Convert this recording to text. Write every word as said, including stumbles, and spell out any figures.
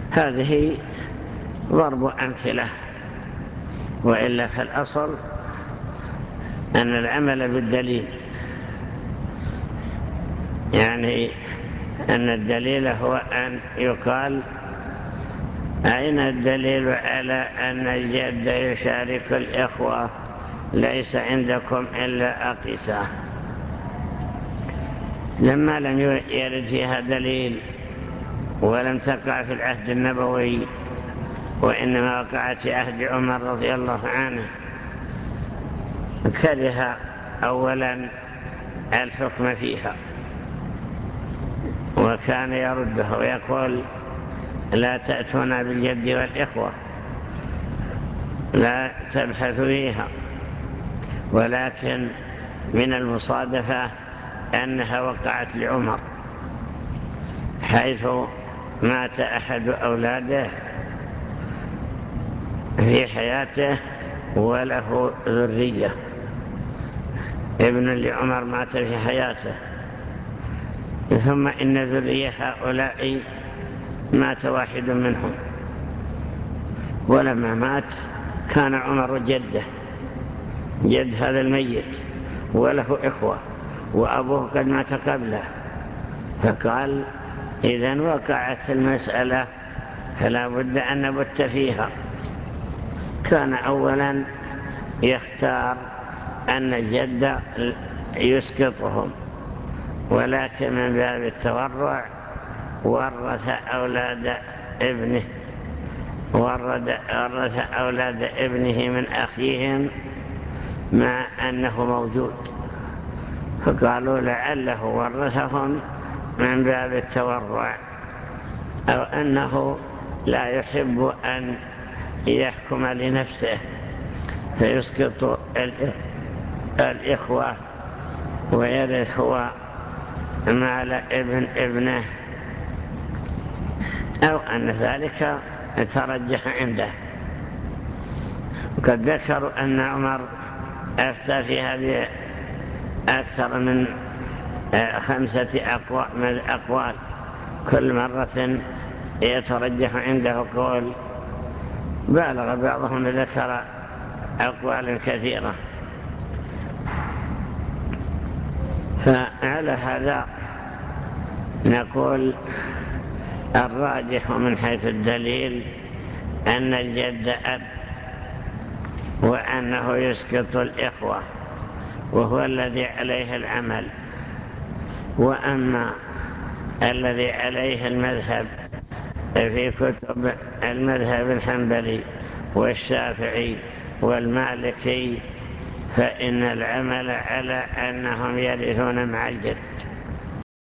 هذه ضرب أمثلة، وإلا فالأصل أن العمل بالدليل، يعني أن الدليل هو أن يقال أين الدليل على أن الجد يشارك الإخوة؟ ليس عندكم إلا أقساه. لما لم يرد فيها دليل ولم تقع في العهد النبوي وإنما وقعت في عهد عمر رضي الله عنه، كره أولا الحكم فيها، وكان يرده ويقول لا تأتون بالجد والإخوة، لا تبحثوا فيها. ولكن من المصادفة أنها وقعت لعمر، حيث مات أحد أولاده في حياته وله ذرية، ابن لعمر مات في حياته، ثم إن ذرية هؤلاء مات واحد منهم، ولما مات كان عمر جده، جد هذا الميت، وله إخوة، وأبوه قد مات قبله، فقال إذن وقعت المسألة فلا بد أن نبت فيها. كان أولا يختار أن الجد يسقطهم، ولكن من باب التورع ورث أولاد ابنه ورث أولاد ابنه من أخيهم مع أنه موجود، فقالوا لعله ورثهم من باب التورع، أو أنه لا يحب أن يحكم لنفسه فيسقط الإخوة ويرث هو مال ابن ابنه، أو أن ذلك ترجح عنده. وقد ذكروا أن عمر أفتى في هذه أكثر من خمسة أقوال، كل مرة يترجح عنده قول، بالغ بعضهم ذكر أقوال كثيرة. فعلى هذا نقول الراجح من حيث الدليل أن الجد أب، وأنه يسقط الإخوة، وهو الذي عليه العمل. وأما الذي عليه المذهب في كتب المذهب الحنبلي والشافعي والمالكي، فإن العمل على أنهم يرثون مع الجد،